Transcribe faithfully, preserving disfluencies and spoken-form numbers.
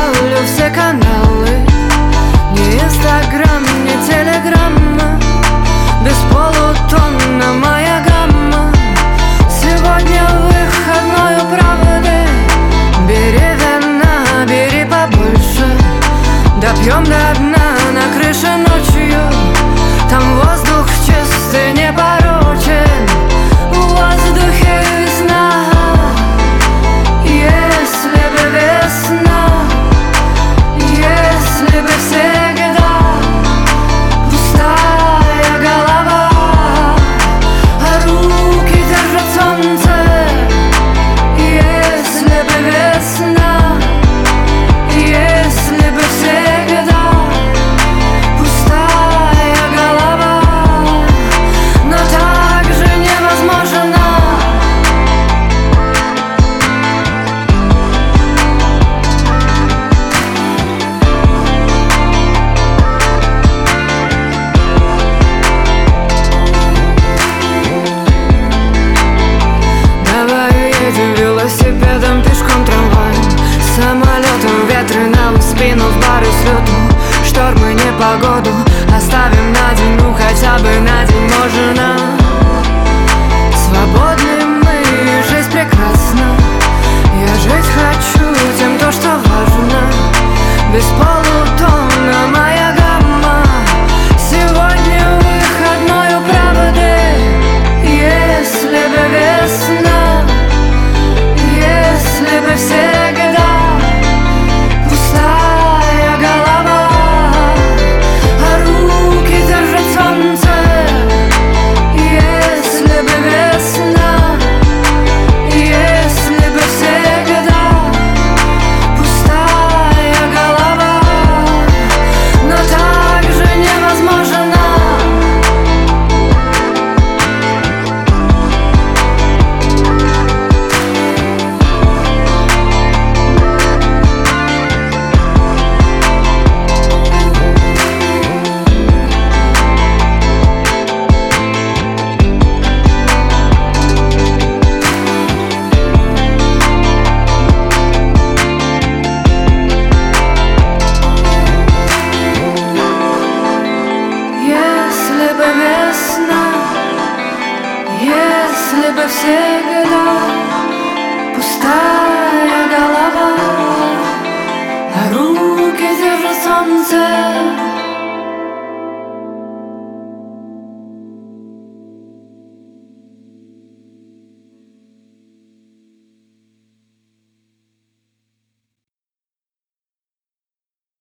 ставлю все каналы. Ни инстаграм, ни телеграмма, без полутона моя гамма. Сегодня выходной у правды. Бери вина, бери побольше, допьем до дна на крыше ночью. Там воздух чистый, непорочен, в воздухе весна. Если бы весна, если бы всегда пустая голова, а руки держат солнце. Если бы весна, если бы всегда пустая голова, но так же невозможно. Давай едем велосипедом, пешком, трамваем, самолетом, ветреном в спину, в бары с лету. Штормы, непогоду оставим на день, ну хотя бы на день можно. Свободны мы, жизнь прекрасна. Я жить хочу тем, то, что важно. Без полутона моя гамма. Сегодня выходной у правды. Если бы весна, если бы всегда пустая голова, а руки держат солнце. Если бы весна, если бы всегда пустая голова, но так же невозможно. Если бы весна, если бы всегда пустая голова, а руки держат солнце.